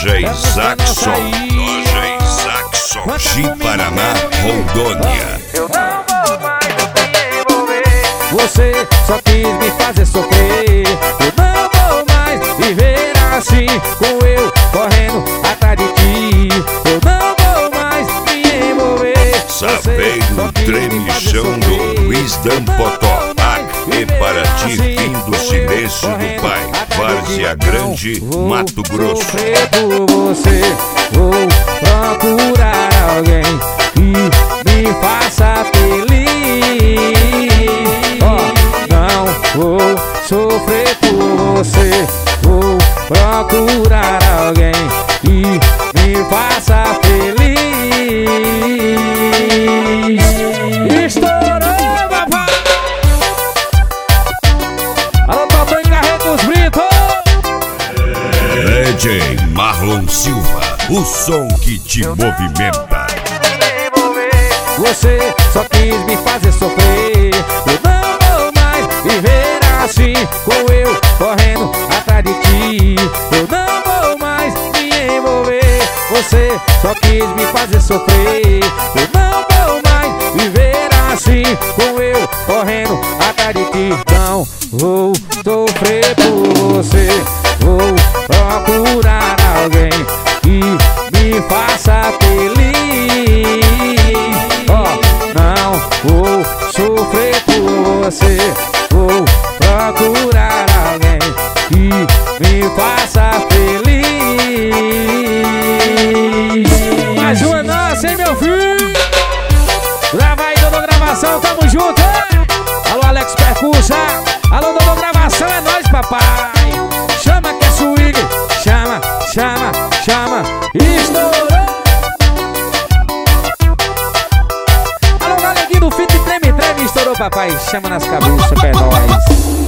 Loja Isaacson, de Paraná, Rondônia. Eu não vou mais me envolver. Você só quis me fazer sofrer. Eu não vou mais viver assim, com eu correndo atrás de ti. Eu não vou mais me envolver. Sapeiro tremichão do Luiz Dampotó. E para ti, fim do silêncio do pai. Várzea Grande, Mato Grosso. Por você, vou procurar alguém que me faça feliz. Não vou sofrer por você. Vou procurar alguém que me faça feliz. Estourou, papai! Alô, Totó em Carretos Brito! DJ Marlon Silva, o som que te movimenta. Você só quis me fazer sofrer. Eu não vou mais viver assim, com eu correndo atrás de ti. Eu não vou mais me envolver. Você só quis me fazer sofrer. Eu não vou mais viver assim, com eu correndo atrás de ti. Não vou sofrer por você. Vou procurar alguém que me faça feliz. Não vou sofrer por você. Vou procurar alguém que me faça feliz. Mais uma nossa, hein, meu filho? Grava aí, Dodô Gravação, tamo junto, hein? Alô, Alex Percussa. Alô, Dodô Gravação, é nóis, papai. Chama que é swing. Chama, chama, chama. Estourou. Alô, galeguinho do Fit Treme Treme. Estourou, papai. Chama nas cabeças, é nóis.